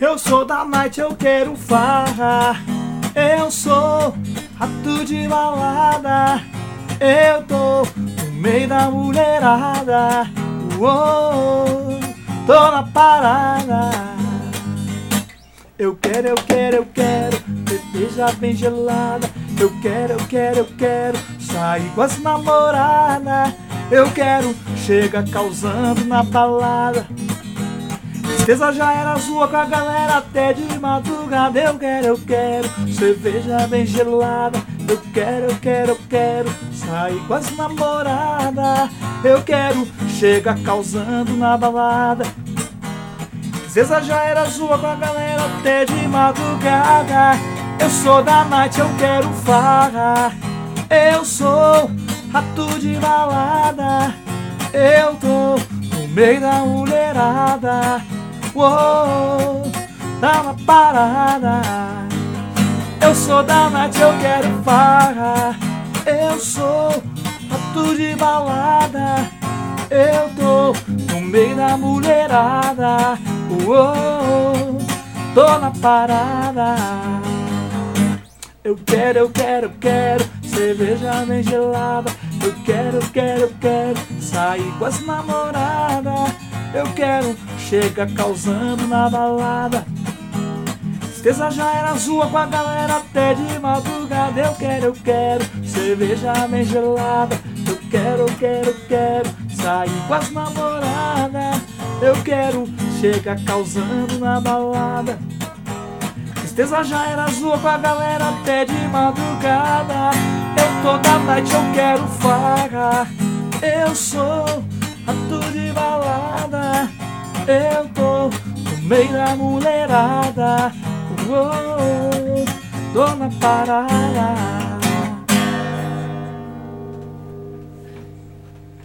Eu sou da night, eu quero farra. Eu sou rato de balada. Eu tô no meio da mulherada. Uou, tô na parada. Eu quero cerveja bem gelada. Eu quero sair com as namoradas. Eu quero chega causando na balada. Tristeza já era zoa com a galera até de madrugada. Eu quero cerveja bem gelada. Eu quero sair com as namoradas. Eu quero chega causando na balada. Tristeza já era zoa com a galera até de madrugada. Eu sou da night, eu quero farra. Eu sou rato de balada. Eu tô no meio da mulherada. Uou, tá na parada. Eu sou da night, eu quero farra. Eu sou rato de balada. Eu tô no meio da mulherada. Uou, tô na parada. Eu quero cerveja bem gelada. Eu quero sair com as namoradas. Eu quero chega causando na balada. Tristeza já era zoa com a galera até de madrugada. Eu quero cerveja bem gelada. Eu quero sair com as namoradas. Eu quero chega causando na balada. Tristeza já era zoa com a galera até de madrugada. Eu tô da night, eu quero farra. Eu sou rato de balada. Eu tô no meio da mulherada. Uou, tô na parada.